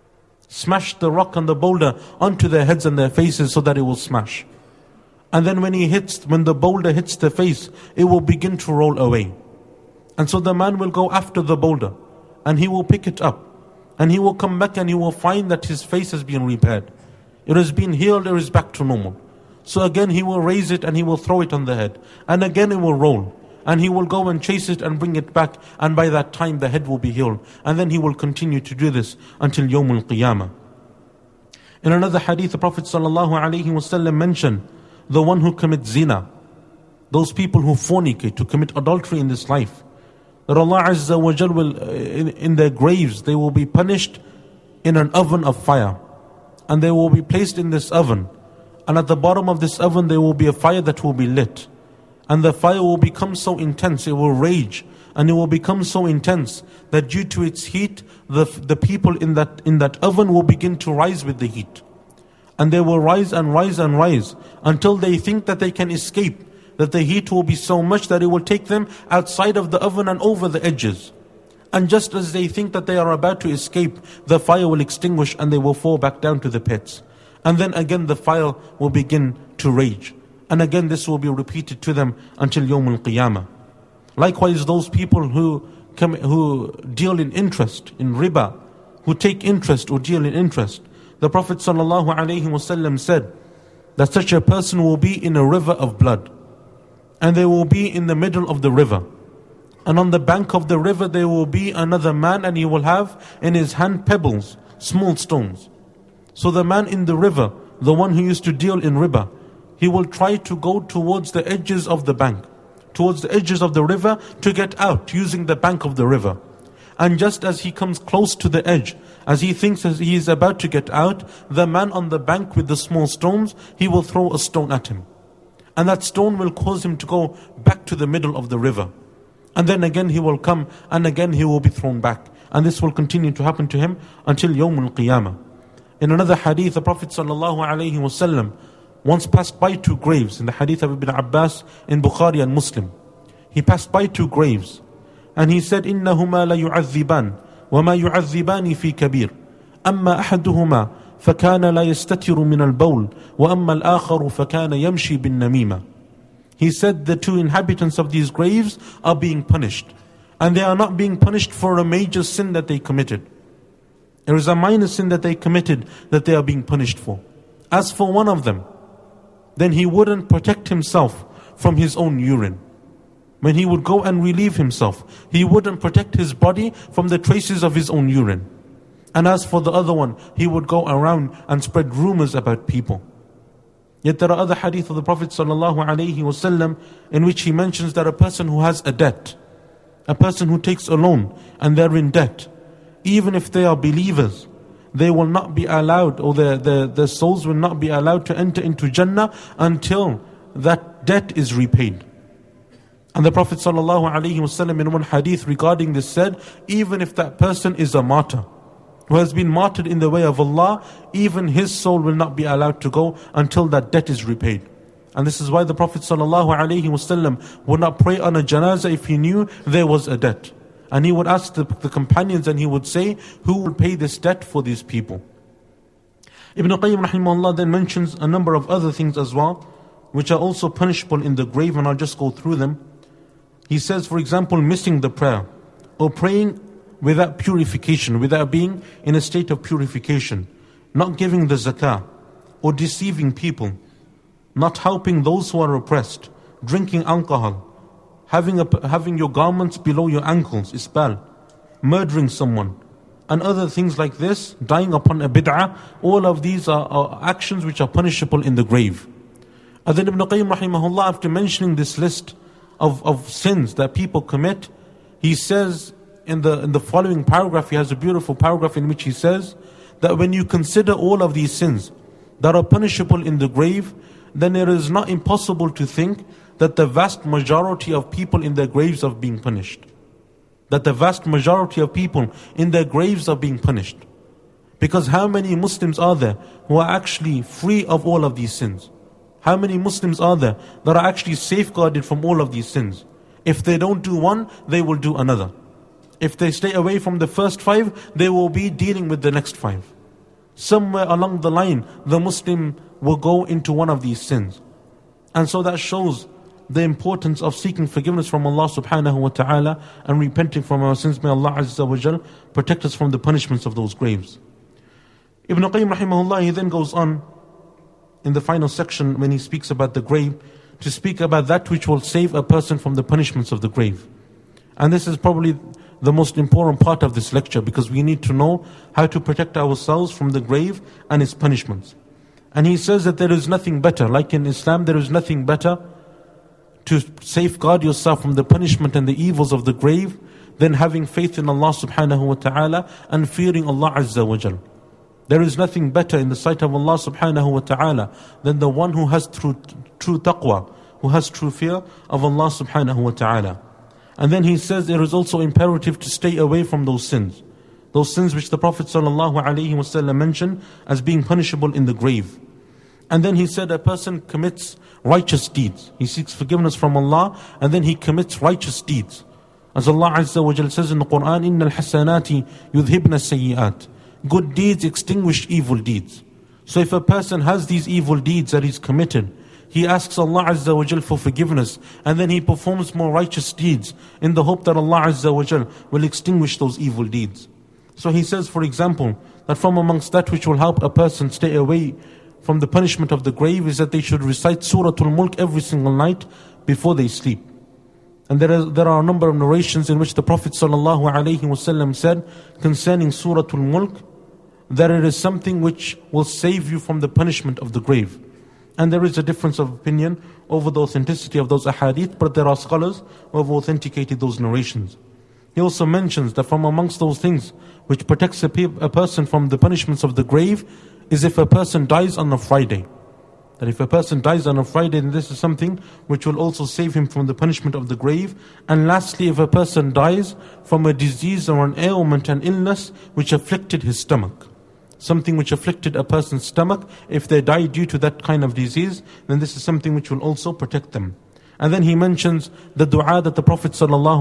Smash the rock and the boulder onto their heads and their faces so that it will smash. And then when he hits, when the boulder hits the face, it will begin to roll away. And so the man will go after the boulder, and he will pick it up, and he will come back and he will find that his face has been repaired. It has been healed, it is back to normal. So again he will raise it and he will throw it on the head. And again it will roll. And he will go and chase it and bring it back. And by that time the head will be healed. And then he will continue to do this until Yawm al-Qiyamah. In another hadith, the Prophet ﷺ mentioned the one who commits zina. Those people who fornicate, to commit adultery in this life. That Allah Azza wa Jal will, in, in their graves, they will be punished in an oven of fire. And they will be placed in this oven. And at the bottom of this oven there will be a fire that will be lit. And the fire will become so intense, it will rage. And it will become so intense that due to its heat, the, the people in that, in that oven will begin to rise with the heat. And they will rise and rise and rise until they think that they can escape. That the heat will be so much that it will take them outside of the oven and over the edges. And just as they think that they are about to escape, the fire will extinguish and they will fall back down to the pits. And then again the fire will begin to rage. And again this will be repeated to them until Yawm al-Qiyamah. Likewise, those people who come, who deal in interest, in riba, who take interest or deal in interest. The Prophet ﷺ said that such a person will be in a river of blood. And they will be in the middle of the river. And on the bank of the river there will be another man, and he will have in his hand pebbles, small stones. So the man in the river, the one who used to deal in riba, he will try to go towards the edges of the bank, towards the edges of the river to get out using the bank of the river. And just as he comes close to the edge, as he thinks as he is about to get out, the man on the bank with the small stones, he will throw a stone at him. And that stone will cause him to go back to the middle of the river. And then again he will come, and again he will be thrown back. And this will continue to happen to him until Yawm al-Qiyamah. In another hadith, the Prophet ﷺ once passed by two graves. In the hadith of Ibn Abbas in Bukhari and Muslim, he passed by two graves, and he said, إِنَّهُمَا لَيُعَذِّبَانِ وَمَا يُعَذِّبَانِ فِي كَبِيرٍ أَمَّا أَحَدُهُمَا فَكَانَ لَا يَسْتَتِرُ مِنَ الْبَوْلِ وَأَمَّا الْآخَرُ فَكَانَ يَمْشِي بِالنَّمِيمَةِ. He said the two inhabitants of these graves are being punished. And they are not being punished for a major sin that they committed. There is a minor sin that they committed that they are being punished for. As for one of them, then he wouldn't protect himself from his own urine. When he would go and relieve himself, he wouldn't protect his body from the traces of his own urine. And as for the other one, he would go around and spread rumors about people. Yet there are other hadith of the Prophet ﷺ in which he mentions that a person who has a debt, a person who takes a loan and they're in debt, even if they are believers, they will not be allowed, or their, their, their souls will not be allowed to enter into Jannah until that debt is repaid. And the Prophet ﷺ in one hadith regarding this said, even if that person is a martyr, who has been martyred in the way of Allah, even his soul will not be allowed to go until that debt is repaid. And this is why the Prophet ﷺ would not pray on a janazah if he knew there was a debt. And he would ask the, the companions and he would say, who will pay this debt for these people? Ibn Qayyim rahimahullah then mentions a number of other things as well, which are also punishable in the grave, and I'll just go through them. He says, for example, missing the prayer, or praying without purification, without being in a state of purification, not giving the zakah, or deceiving people, not helping those who are oppressed, drinking alcohol, having, a, having your garments below your ankles, isbal, murdering someone, and other things like this, dying upon a bid'ah, all of these are, are actions which are punishable in the grave. And then Ibn Qayyim rahimahullah, after mentioning this list of, of sins that people commit, he says in the, in the following paragraph, he has a beautiful paragraph in which he says that when you consider all of these sins that are punishable in the grave, then it is not impossible to think that the vast majority of people in their graves are being punished. That the vast majority of people in their graves are being punished. Because how many Muslims are there who are actually free of all of these sins? How many Muslims are there that are actually safeguarded from all of these sins? If they don't do one, they will do another. If they stay away from the first five, they will be dealing with the next five. Somewhere along the line, the Muslim will go into one of these sins. And so that shows the importance of seeking forgiveness from Allah subhanahu wa ta'ala and repenting from our sins. May Allah Azza wa Jal protect us from the punishments of those graves. Ibn Qayyim rahimahullah, he then goes on in the final section when he speaks about the grave to speak about that which will save a person from the punishments of the grave. And this is probably the most important part of this lecture, because we need to know how to protect ourselves from the grave and its punishments. And he says that there is nothing better, like in Islam, there is nothing better to safeguard yourself from the punishment and the evils of the grave than having faith in Allah subhanahu wa ta'ala and fearing Allah Azza wa Jal. There is nothing better in the sight of Allah subhanahu wa ta'ala than the one who has true, true taqwa, who has true fear of Allah subhanahu wa ta'ala. And then he says it is also imperative to stay away from those sins. Those sins which the Prophet sallallahu alaihi wasallam mentioned as being punishable in the grave. And then he said a person commits righteous deeds. He seeks forgiveness from Allah and then he commits righteous deeds. As Allah Azza wa Jal says in the Quran, إِنَّ الْحَسَنَاتِ يُذْهِبْنَ السَّيِّئَاتِ. Good deeds extinguish evil deeds. So if a person has these evil deeds that he's committed, he asks Allah Azza wa Jal for forgiveness and then he performs more righteous deeds in the hope that Allah Azza wa Jal will extinguish those evil deeds. So he says, for example, that from amongst that which will help a person stay away from the punishment of the grave is that they should recite Surah Al-Mulk every single night before they sleep. And there, is, there are a number of narrations in which the Prophet sallallahu alaihi wasallam said concerning Surah Al-Mulk that it is something which will save you from the punishment of the grave. And there is a difference of opinion over the authenticity of those ahadith, but there are scholars who have authenticated those narrations. He also mentions that from amongst those things which protects a, pe- a person from the punishments of the grave is if a person dies on a Friday. That if a person dies on a Friday, then this is something which will also save him from the punishment of the grave. And lastly, if a person dies from a disease or an ailment, an illness which afflicted his stomach. Something which afflicted a person's stomach, if they die due to that kind of disease, then this is something which will also protect them. And then he mentions the dua that the Prophet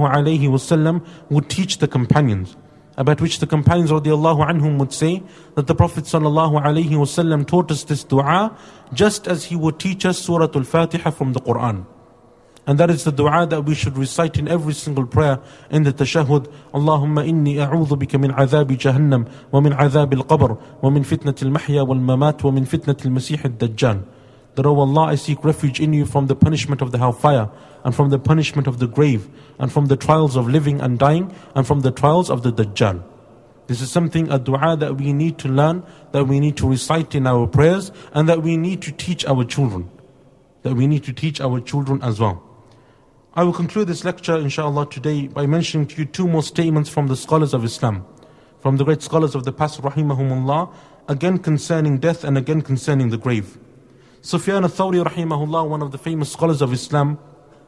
ﷺ would teach the companions, about which the companions radiallahu anhum would say that the Prophet ﷺ taught us this dua just as he would teach us Surah Al-Fatiha from the Quran. And that is the dua that we should recite in every single prayer in the tashahhud. Allahumma inni a'udhu bika min adhabi jahannam wa min adhabi al-qabr wa min fitnati al-mahya wal-mamat wa min fitnati al-masih al-dajjal. That, oh Allah, I seek refuge in you from the punishment of the hellfire and from the punishment of the grave and from the trials of living and dying and from the trials of the Dajjal. This is something, a dua that we need to learn, that we need to recite in our prayers, and that we need to teach our children. That we need to teach our children as well. I will conclude this lecture, inshallah, today by mentioning to you two more statements from the scholars of Islam, from the great scholars of the past, rahimahumullah, again concerning death and again concerning the grave. Sufyan al-Thawri, rahimahullah, one of the famous scholars of Islam,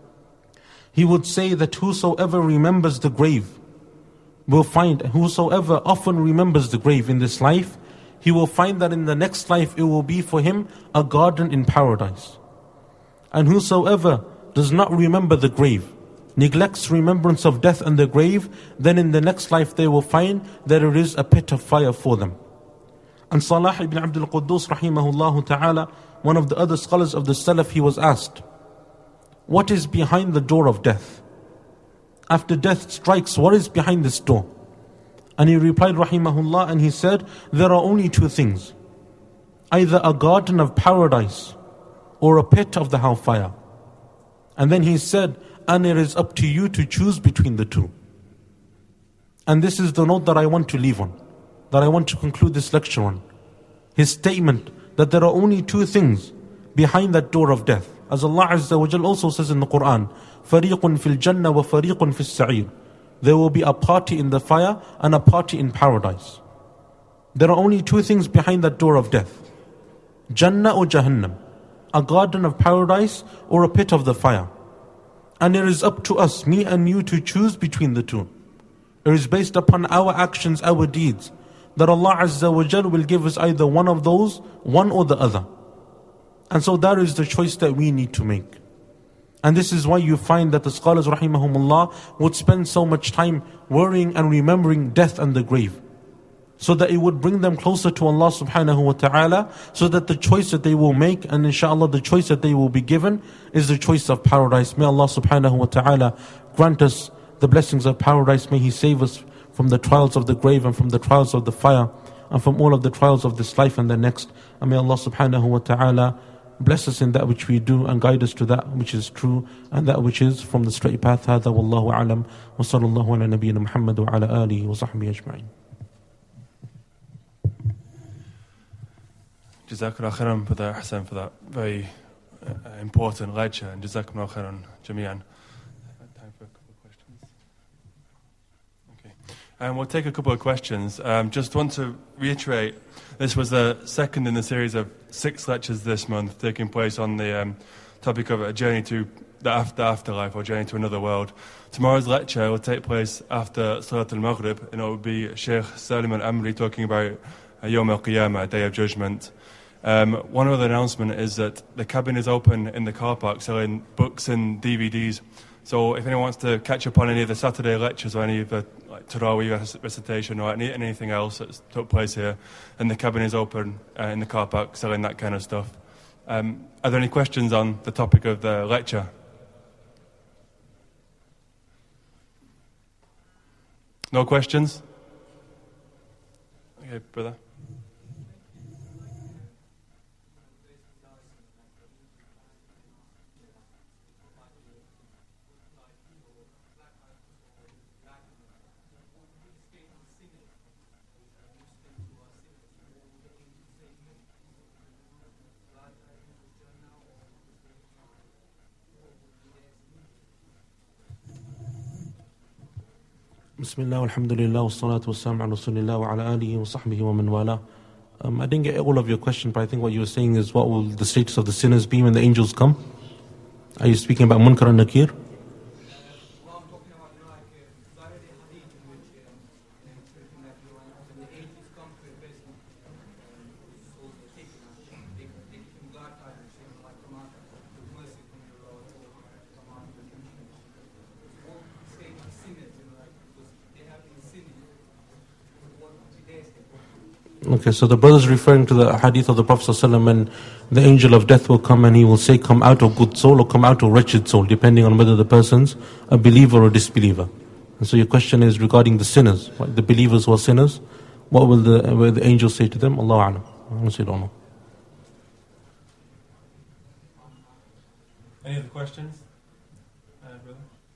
he would say that whosoever remembers the grave will find, whosoever often remembers the grave in this life, he will find that in the next life it will be for him a garden in paradise. And whosoever does not remember the grave, neglects remembrance of death and the grave, then in the next life they will find that it is a pit of fire for them. And Salah ibn Abdul Quddus, rahimahullah ta'ala, one of the other scholars of the Salaf, he was asked, what is behind the door of death? After death strikes, what is behind this door? And he replied, rahimahullah, and he said, there are only two things. Either a garden of paradise or a pit of the hellfire. And then he said, and it is up to you to choose between the two. And this is the note that I want to leave on, that I want to conclude this lecture on. His statement that there are only two things behind that door of death. As Allah Azza wa Jal also says in the Quran, فَرِيقٌ فِي الْجَنَّةِ وَفَرِيقٌ فِي السَّعِيرِ. There will be a party in the fire and a party in paradise. There are only two things behind that door of death. Jannah or Jahannam. A garden of paradise or a pit of the fire. And it is up to us, me and you, to choose between the two. It is based upon our actions, our deeds, that Allah Azza wa Jal will give us either one of those, one or the other. And so that is the choice that we need to make. And this is why you find that the scholars rahimahumullah would spend so much time worrying and remembering death and the grave, so that it would bring them closer to Allah subhanahu wa ta'ala, so that the choice that they will make, and inshallah the choice that they will be given, is the choice of paradise. May Allah subhanahu wa ta'ala grant us the blessings of paradise. May He save us from the trials of the grave and from the trials of the fire and from all of the trials of this life and the next. And may Allah subhanahu wa ta'ala bless us in that which we do and guide us to that which is true and that which is from the straight path. هذا والله أعلم وصلى الله على نبينا محمد وعلى آله وصحبه أجمعين. Jazakallah khairan for that, Hassan, for that very uh, important lecture, and Jazakumullah khairan jami'an. Time for a couple of questions. Okay, and um, we'll take a couple of questions. Um, just want to reiterate, this was the second in the series of six lectures this month taking place on the um, topic of a journey to the after afterlife, or journey to another world. Tomorrow's lecture will take place after Salat al-Maghrib, and it will be Sheikh Salim al-Amri talking about uh, Yawm al-Qiyamah, a day of judgment. Um, one other announcement is that the cabin is open in the car park selling books and D V Ds. So if anyone wants to catch up on any of the Saturday lectures or any of the like, Taraweeh recitation or any, anything else that's took place here, then the cabin is open uh, in the car park selling that kind of stuff. Um, are there any questions on the topic of the lecture? No questions? Okay, brother. Bismillah, alhamdulillah, wassalatu wassalamu ala rasulillah wa ala alihi wa sahbihi wa man wala. Um, I didn't get all of your question, but I think what you were saying is, what will the status of the sinners be when the angels come? Are you speaking about Munkar and Nakir? Okay, so the brother is referring to the hadith of the Prophet ﷺ, when the angel of death will come and he will say, come out, O good soul, or come out, O wretched soul, depending on whether the person's a believer or disbeliever. And so your question is regarding the sinners, right? The believers who are sinners, what will the, will the angel say to them? Allahu A'lam. I honestly don't know. Any other questions? Uh, brother?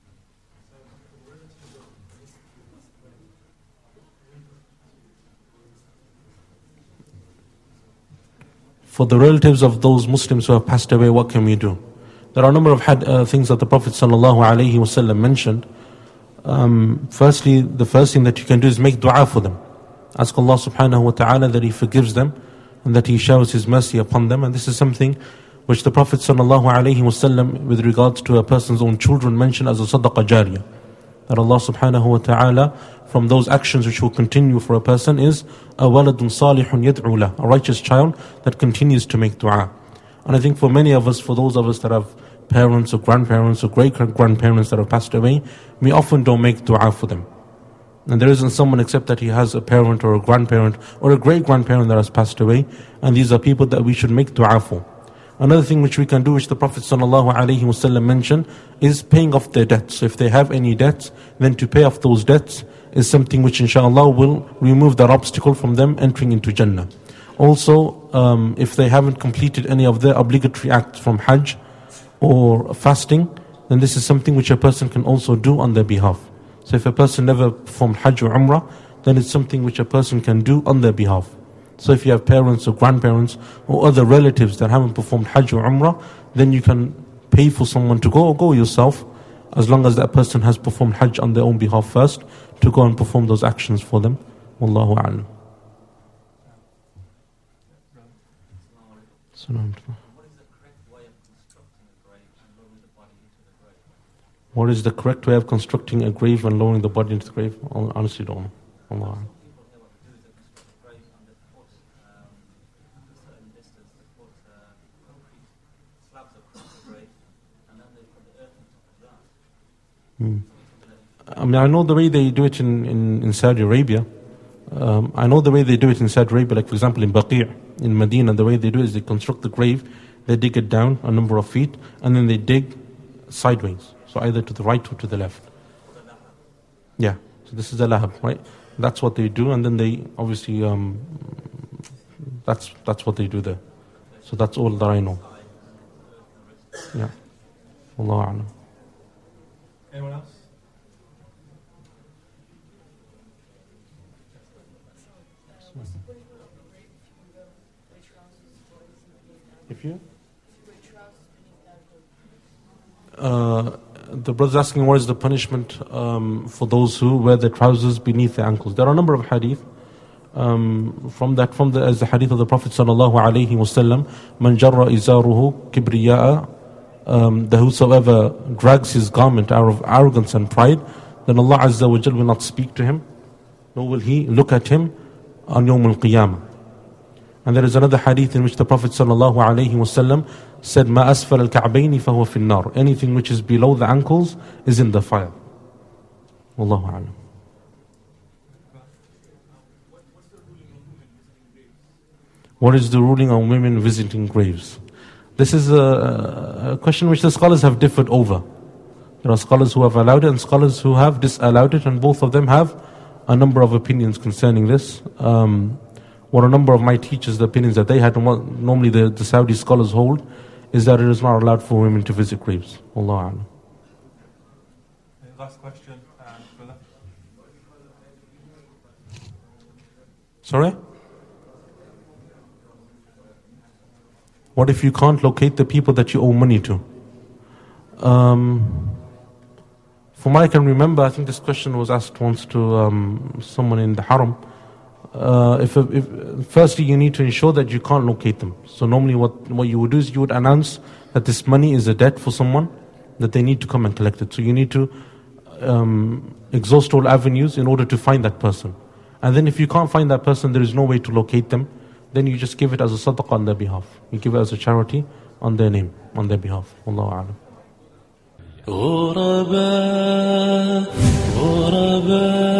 For the relatives of those Muslims who have passed away, what can we do? There are a number of had, uh, things that the Prophet ﷺ mentioned. Um, firstly, the first thing that you can do is make dua for them. Ask Allah subhanahu wa ta'ala that He forgives them and that He showers His mercy upon them. And this is something which the Prophet ﷺ, with regards to a person's own children, mentioned as a sadaqah jariyah. That Allah subhanahu wa ta'ala, from those actions which will continue for a person, is a waladun salihun yad'u lah, a righteous child that continues to make dua. And I think for many of us, for those of us that have parents or grandparents or great-grandparents that have passed away, we often don't make dua for them. And there isn't someone except that he has a parent or a grandparent or a great-grandparent that has passed away, and these are people that we should make dua for. Another thing which we can do, which the Prophet ﷺ mentioned, is paying off their debts. So if they have any debts, then to pay off those debts is something which inshallah will remove that obstacle from them entering into Jannah. Also, um, if they haven't completed any of their obligatory acts from Hajj or fasting, then this is something which a person can also do on their behalf. So if a person never performed Hajj or Umrah, then it's something which a person can do on their behalf. So if you have parents or grandparents or other relatives that haven't performed Hajj or Umrah, then you can pay for someone to go or go yourself, as long as that person has performed Hajj on their own behalf first, to go and perform those actions for them. Wallahu a'lam. What is the correct way of constructing a grave and lowering the body into the grave? I honestly don't know. Allah. Hmm. I mean, I know the way they do it in, in, in Saudi Arabia. Um, I know the way they do it in Saudi Arabia, like for example in Baqi', in Medina, the way they do it is they construct the grave, they dig it down a number of feet, and then they dig sideways. So either to the right or to the left. Yeah, so this is the lahab, right? That's what they do, and then they obviously, um, that's that's what they do there. So that's all that I know. Yeah. Wallahu a'lam. Anyone else? If you? Uh, the brother's asking what is the punishment um, for those who wear their trousers beneath their ankles. There are a number of hadith. Um, from that, from the, as the hadith of the Prophet sallallahu alaihi wasallam, "Man jarra izaruhu kibriya'a," um, that whosoever drags his garment out of arrogance and pride, then Allah Azza wa Jal will not speak to him, nor will He look at him on Yawm al-Qiyamah. And there is another hadith in which the Prophet sallallahu alaihi wasallam said, "Ma asfal al-ka'bayni fahuwa fi an-nar." Anything which is below the ankles is in the fire. Wallahu a'lam. What is the ruling on women visiting graves? This is a, a question which the scholars have differed over. There are scholars who have allowed it and scholars who have disallowed it, and both of them have a number of opinions concerning this. Um, what a number of my teachers, the opinions that they had, and what normally the, the Saudi scholars hold, is that it is not allowed for women to visit graves. Wallahu a'lam. Last question, uh, brother. Sorry? What if you can't locate the people that you owe money to? Um, from what I can remember, I think this question was asked once to um, someone in the Haram. Uh, if, if firstly, you need to ensure that you can't locate them. So normally what, what you would do is you would announce that this money is a debt for someone, that they need to come and collect it. So you need to um, exhaust all avenues in order to find that person. And then if you can't find that person, there is no way to locate them, then you just give it as a sadaqah on their behalf. You give it as a charity on their name, on their behalf. Wallahu a'lam. غرباء غرباء